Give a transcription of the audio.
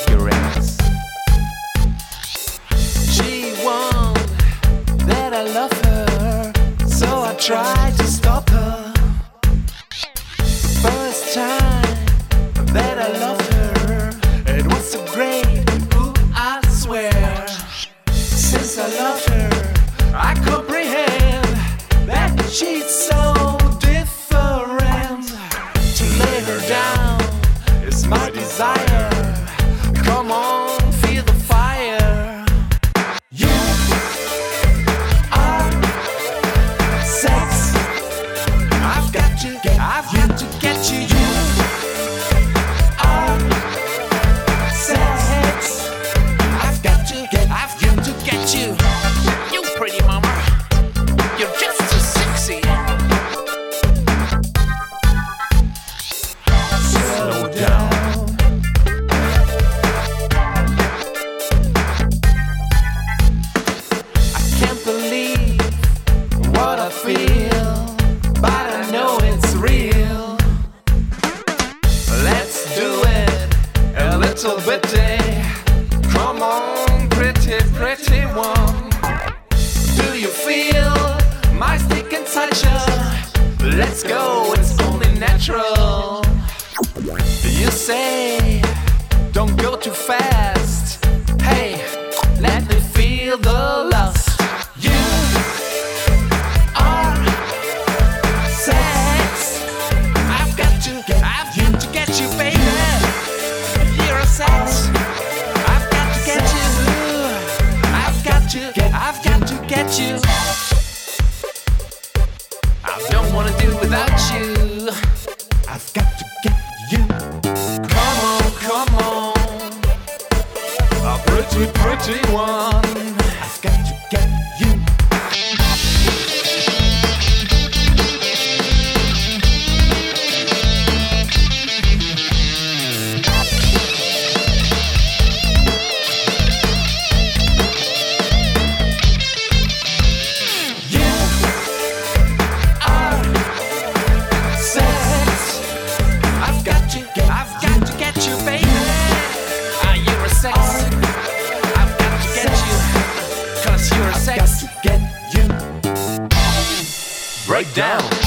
cigarettes. She won't that I love her, so I try to stop her. First time that I loved her, it was so great, ooh, I swear. Since I loved her, I comprehend that she's so different. To lay her down is my desire. Come on, feel the fire. You are sex. I've got to get you. You are sex. I've got to get you. You pretty mama, you're just so sexy. Slow down. I can't believe what I feel, but I know it's real. Let's do it a little bit. Come on, pretty, pretty one. Do you feel my stick inside you? Let's go, it's only natural. You say, don't go too fast. Hey, let me feel the lust. You are sex. I've got to get you, baby. You're a sex. I've got to get you. I've got to get you. I don't wanna do without you. I've got to get you. Come on, a pretty, pretty one. I've got to get you. Break down.